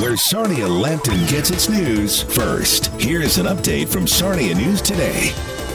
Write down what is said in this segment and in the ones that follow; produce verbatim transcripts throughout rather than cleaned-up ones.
where Sarnia Lambton gets its news first. Here's an update from Sarnia News Today.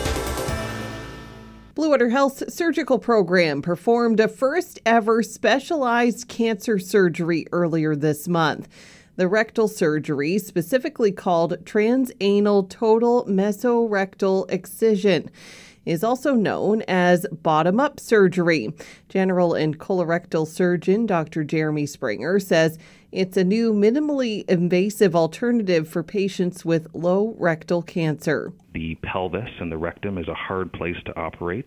Blue Water Health's surgical program performed a first ever specialized cancer surgery earlier this month. The rectal surgery, specifically called transanal total mesorectal excision, is also known as bottom-up surgery. General and colorectal surgeon Doctor Jeremy Springer says it's a new minimally invasive alternative for patients with low rectal cancer. The pelvis and the rectum is a hard place to operate,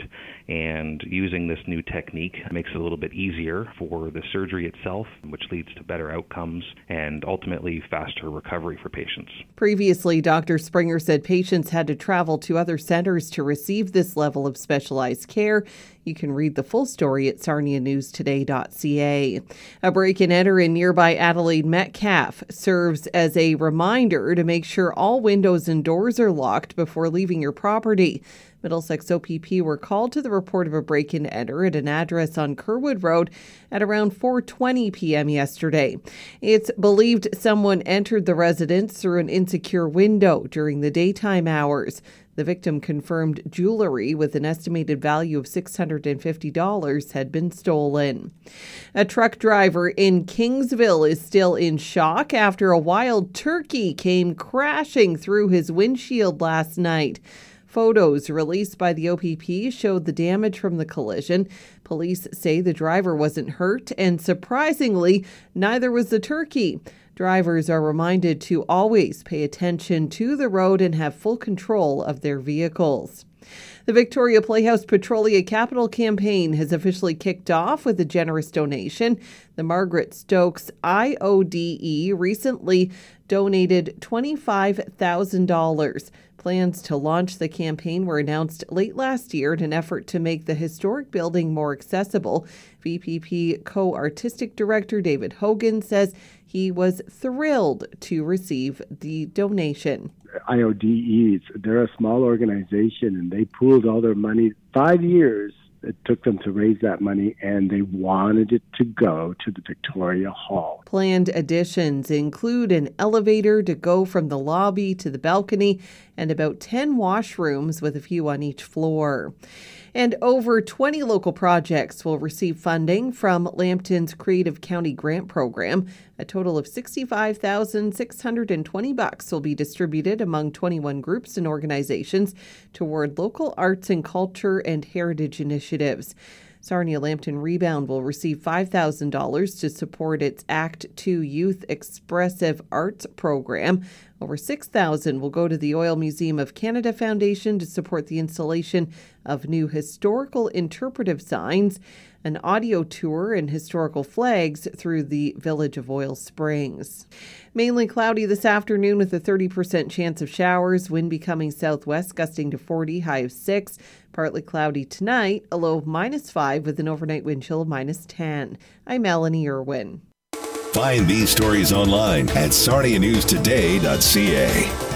and using this new technique makes it a little bit easier for the surgery itself, which leads to better outcomes and ultimately faster recovery for patients. Previously, Doctor Springer said patients had to travel to other centers to receive this level of specialized care. You can read the full story at sarnia news today dot c a. A break-and-enter in nearby Adelaide Metcalfe serves as a reminder to make sure all windows and doors are locked before leaving your property. Middlesex O P P were called to the report of a break-and-enter at an address on Kerwood Road at around four twenty p.m. yesterday. It's believed someone entered the residence through an insecure window during the daytime hours. The victim confirmed jewelry with an estimated value of six hundred fifty dollars had been stolen. A truck driver in Kingsville is still in shock after a wild turkey came crashing through his windshield last night. Photos released by the O P P showed the damage from the collision. Police say the driver wasn't hurt, and surprisingly, neither was the turkey. Drivers are reminded to always pay attention to the road and have full control of their vehicles. The Victoria Playhouse Petrolia Capital Campaign has officially kicked off with a generous donation. The Margaret Stokes I O D E recently donated twenty-five thousand dollars. Plans to launch the campaign were announced late last year in an effort to make the historic building more accessible. V P P co-artistic director David Hogan says he was thrilled to receive the donation. I O D Es, they're a small organization, and they pooled all their money. Five years it took them to raise that money, and they wanted it to go to the Victoria Hall. Planned additions include an elevator to go from the lobby to the balcony and about ten washrooms with a few on each floor. And over twenty local projects will receive funding from Lambton's Creative County Grant Program. A total of sixty-five thousand six hundred twenty bucks will be distributed among twenty-one groups and organizations toward local arts and culture and heritage initiatives. Sarnia Lambton Rebound will receive five thousand dollars to support its Act two Youth Expressive Arts program. Over six thousand dollars will go to the Oil Museum of Canada Foundation to support the installation of new historical interpretive signs, an audio tour, and historical flags through the village of Oil Springs. Mainly cloudy this afternoon with a thirty percent chance of showers, wind becoming southwest gusting to forty, high of six. Partly cloudy tonight, a low of minus five with an overnight wind chill of minus ten. I'm Melanie Irwin. Find these stories online at sarnia news today dot c a.